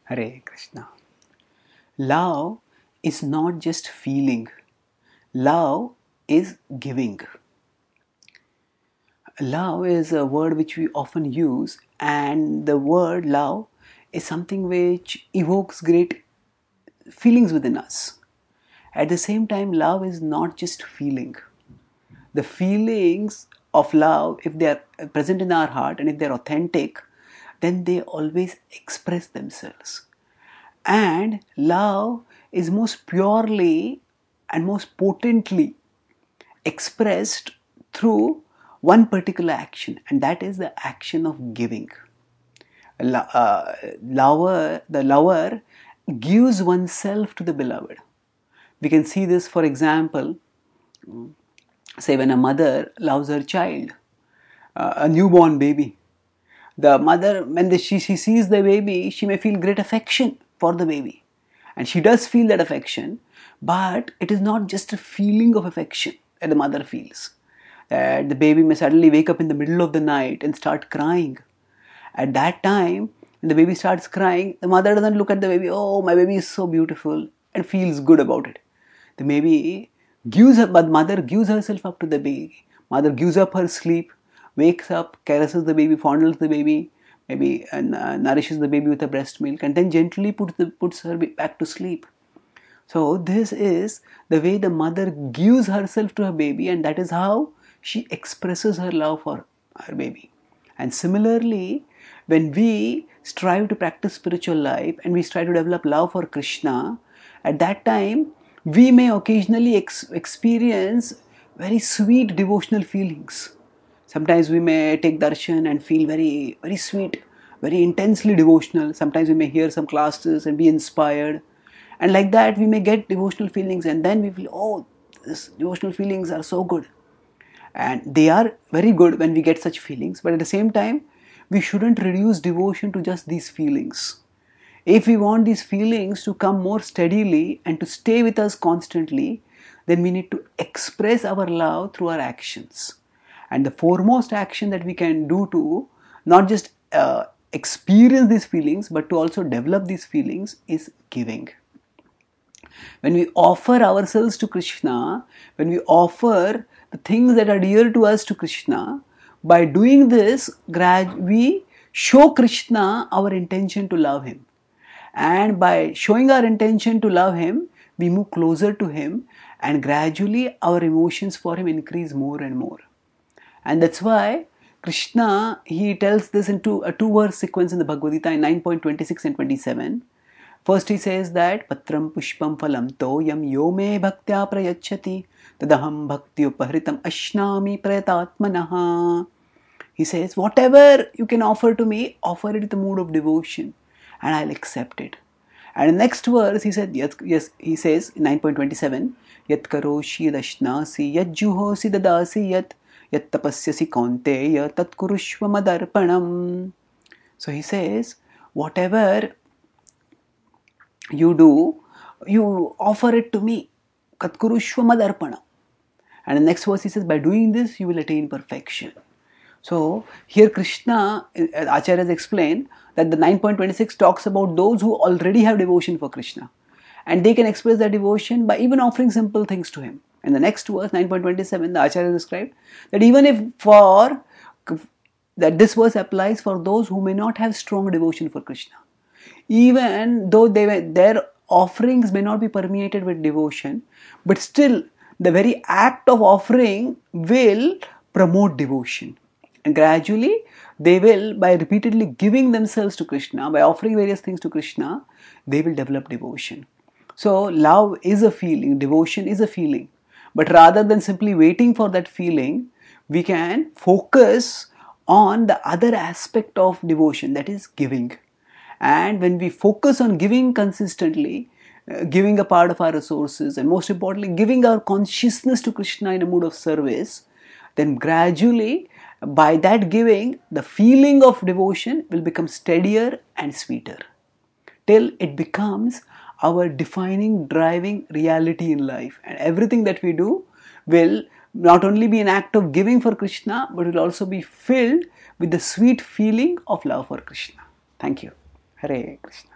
Hare Krishna. Love is not just feeling, love is giving. Love is a word which we often use, and the word love is something which evokes great feelings within us. At the same time, love is not just feeling. The feelings of love, if they are present in our heart and if they are authentic, then they always express themselves. And love is most purely and most potently expressed through one particular action, and that is the action of giving. The lover gives oneself to the beloved. We can see this, for example, say when a mother loves her child, a newborn baby. The mother, when she sees the baby, she may feel great affection for the baby. And she does feel that affection, but it is not just a feeling of affection that the mother feels. The baby may suddenly wake up in the middle of the night and start crying. At that time, when the baby starts crying, the mother doesn't look at the baby, oh, my baby is so beautiful, and feels good about it. The baby but mother gives herself up to the baby. Mother gives up her sleep, wakes up, caresses the baby, fondles the baby, maybe nourishes the baby with a breast milk, and then gently puts her back to sleep. So this is the way the mother gives herself to her baby, and that is how she expresses her love for her baby. And similarly, when we strive to practice spiritual life and we strive to develop love for Krishna, at that time we may occasionally experience very sweet devotional feelings. Sometimes we may take darshan and feel very, very sweet, very intensely devotional. Sometimes we may hear some classes and be inspired. And like that, we may get devotional feelings, and then we feel, oh, these devotional feelings are so good. And they are very good when we get such feelings, but at the same time, we shouldn't reduce devotion to just these feelings. If we want these feelings to come more steadily and to stay with us constantly, then we need to express our love through our actions. And the foremost action that we can do to not just experience these feelings, but to also develop these feelings is giving. When we offer ourselves to Krishna, when we offer the things that are dear to us to Krishna, by doing this, we show Krishna our intention to love Him. And by showing our intention to love Him, we move closer to Him, and gradually our emotions for Him increase more and more. And that's why Krishna, he tells this into a two-verse sequence in the Bhagavad Gita in 9.26 and 27. First he says that Patram Pushpam Phalam Toyam Yo Me Bhaktya Prayachati Tadaham Bhakti Upahritam Ashnami Prayatatmanaha. He says, whatever you can offer to me, offer it with a mood of devotion, and I'll accept it. And in the next verse, he said, yes, he says in 9.27, Yat karoshi yadashnasi yat juhosi dadasi yat tapasyasi kaunteya tat kurushva madarpanam. So he says, whatever you do, you offer it to me. Tat kurushva madarpanam. And the next verse he says, by doing this, you will attain perfection. So here Krishna, Acharya has explained that the 9.26 talks about those who already have devotion for Krishna. And they can express their devotion by even offering simple things to Him. And the next verse, 9.27, the Acharya described that even if that this verse applies for those who may not have strong devotion for Krishna. Even though their offerings may not be permeated with devotion, but still the very act of offering will promote devotion. And gradually, they will, by repeatedly giving themselves to Krishna, by offering various things to Krishna, they will develop devotion. So, love is a feeling, devotion is a feeling. But rather than simply waiting for that feeling, we can focus on the other aspect of devotion, that is giving. And when we focus on giving consistently, giving a part of our resources, and most importantly, giving our consciousness to Krishna in a mood of service, then gradually, by that giving, the feeling of devotion will become steadier and sweeter, till it becomes our defining, driving reality in life. And everything that we do will not only be an act of giving for Krishna, but will also be filled with the sweet feeling of love for Krishna. Thank you. Hare Krishna.